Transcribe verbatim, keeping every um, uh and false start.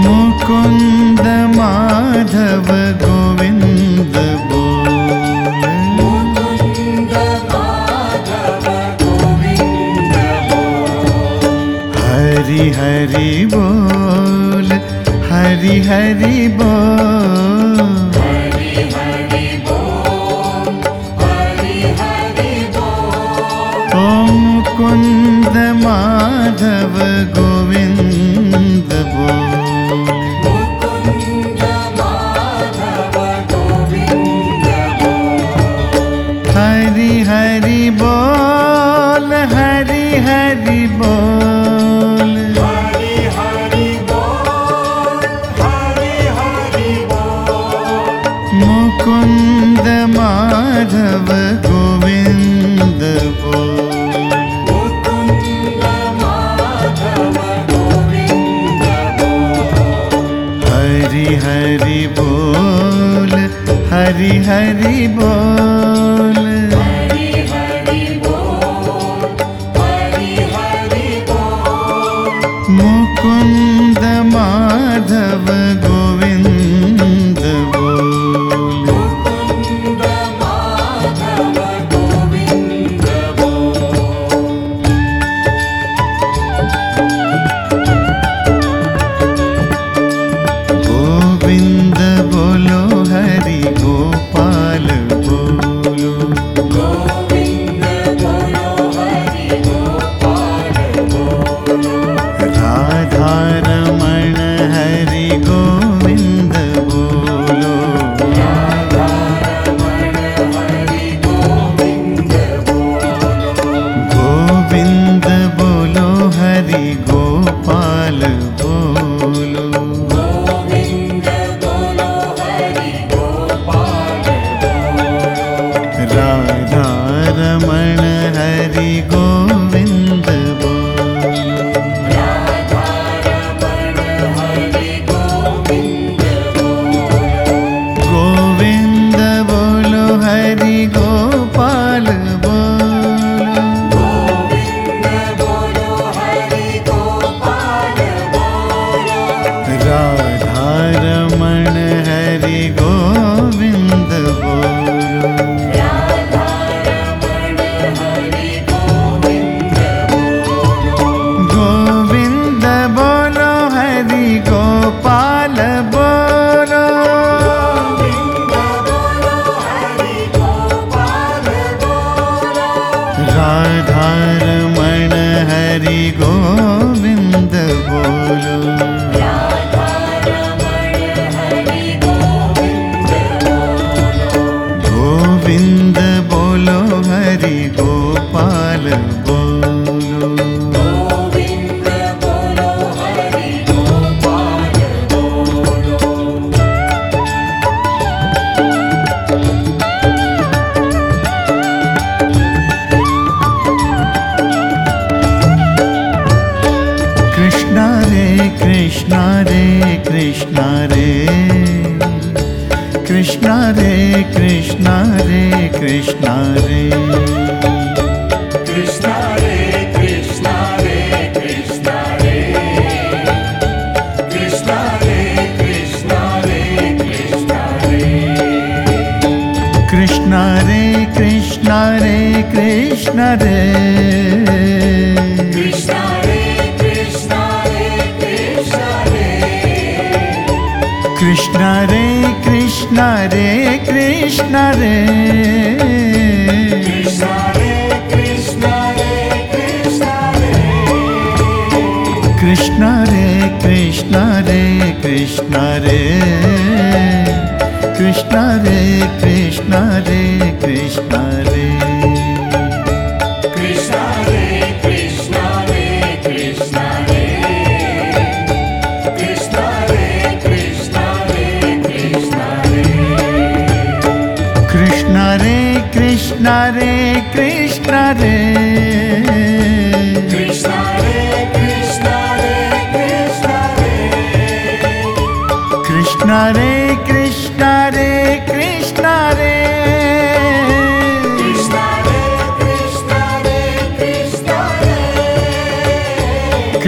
मुकुंद माधव गोविंद बोल, मुकुंद माधव गोविंद बोल। हरि हरि बोल, हरि हरि बोल, हरि हरि बोल, हरि हरि बोल। ओ मुकुंद माधव गोविंद बोल, मुकुंद माधव गोविंद बोल। हरि हरि बोल, हरि हरि बोल, हरि हरि बोल, हरि हरि बोल। मुकुंद माधव गोविंद बोल, मुकुंद माधव गोविंद बोल। हरि हरि बोल, हरि हरि बोल, हरि हरि बोल, हरि हरि बोल। मुकुंद माधव गोविंद बोल, मुकुंद माधव गोविंद बोल। गोविंद बोलो हरि गोपाल बोलो, गोविंद बोलो हरि गोपाल बोलो। राधा रमण हरि गोविंद बोलो, राधा रमण हरि गोविंद बोलो। गोविंद बोलो हरि गोपाल बोलो, गोविंद बोलो हरि गोपाल बोलो। राधा रमण हरि गोविंद बोलो, राधा रमण हरि गोविंद बोलो। गोविंद बोलो हरि गोपाल बोलो, गोविंद बोलो हरि गोपाल बोलो। राधा रमण हरि गोविंद बोलो, राधा रमण हरि गोविंद बोलो। गोविंद बोलो हरि गोपाल बोलो, गोविंद बोलो हरि गोपाल बोलो। राधा रमण हरि गोविंद बोलो, राधा रमण हरि गोविंद बोलो। गोविंद बोलो हरि गोपाल बोलो, गोविंद बोलो हरि गोपाल बोलो। कृष्णा रे कृष्णा रे कृष्णा रे, कृष्णा रे कृष्णा रे कृष्णा रे, कृष्णा रे कृष्णा रे कृष्णा रे। कृष्णा रे कृष्णा रे कृष्णा रे। कृष्णा रे कृष्णा रे कृष्णा रे, कृष्णा रे कृष्णा रे कृष्णा रे। कृष्णा रे कृष्णा रे कृष्णा रे, कृष्णा रे कृष्णा रे कृष्णा रे। कृष्णा रे कृष्णा रे कृष्णा रे, कृष्णा रे कृष्णा रे कृष्णा रे, कृष्णा रे कृष्णा रे कृष्णा रे। कृष्णा रे कृष्णा रे कृष्णा रे। कृष्णा रे कृष्णा रे कृष्णा रे, कृष्णा रे कृष्णा रे कृष्णा रे। कृष्णा रे कृष्णा रे कृष्णा रे, कृष्णा रे कृष्णा रे कृष्णा रे।